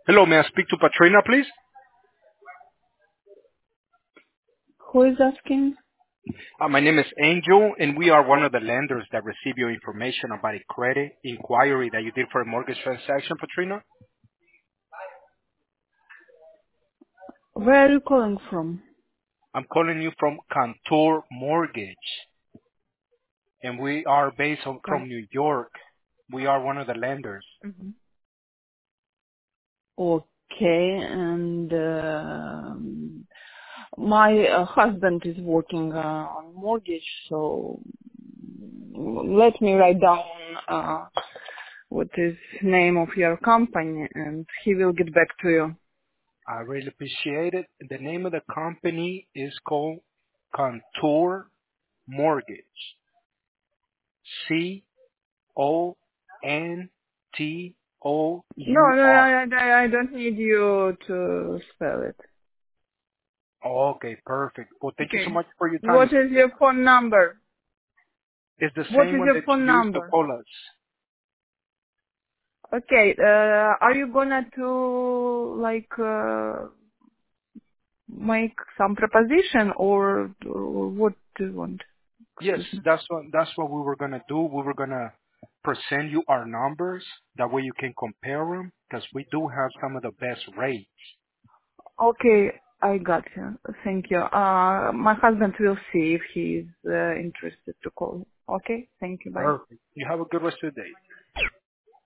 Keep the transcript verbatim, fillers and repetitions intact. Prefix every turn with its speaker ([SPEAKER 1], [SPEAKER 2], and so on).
[SPEAKER 1] Hello, may I speak to Patrina, please?
[SPEAKER 2] Who is asking?
[SPEAKER 1] Uh, my name is Angel, and we are one of the lenders that receive your information about a credit inquiry that you did for a mortgage transaction, Patrina.
[SPEAKER 2] Where are you calling from?
[SPEAKER 1] I'm calling you from Contour Mortgage, and we are based on,
[SPEAKER 2] Con-
[SPEAKER 1] from New York. We are one of the lenders.
[SPEAKER 2] Mhm. Okay, and um my uh, husband is working uh, on mortgage, so let me write down uh, what is name of your company, and he will get back to you.
[SPEAKER 1] I really appreciate it. The name of the company is called Contour Mortgage. C O N T O
[SPEAKER 2] No,
[SPEAKER 1] U
[SPEAKER 2] no,
[SPEAKER 1] R.
[SPEAKER 2] I, I I don't need you to spell it.
[SPEAKER 1] Okay, perfect. Well, thank you so
[SPEAKER 2] Okay.
[SPEAKER 1] much for your time,
[SPEAKER 2] What
[SPEAKER 1] Mister
[SPEAKER 2] is your phone number?
[SPEAKER 1] It's the
[SPEAKER 2] What
[SPEAKER 1] same
[SPEAKER 2] is
[SPEAKER 1] one
[SPEAKER 2] your
[SPEAKER 1] that
[SPEAKER 2] phone
[SPEAKER 1] you used to
[SPEAKER 2] number?
[SPEAKER 1] call us.
[SPEAKER 2] Okay. Uh, are you gonna to like uh, make some proposition or, or what do you want?
[SPEAKER 1] Yes,
[SPEAKER 2] Excuse me.
[SPEAKER 1] that's what that's what we were gonna do. We were gonna present you our numbers. That way you can compare them because we do have some of the best rates.
[SPEAKER 2] Okay, I got you. Thank you. Uh, my husband will see if he is uh, interested to call. Okay. Thank you. Bye.
[SPEAKER 1] Perfect. You have a good rest of the day.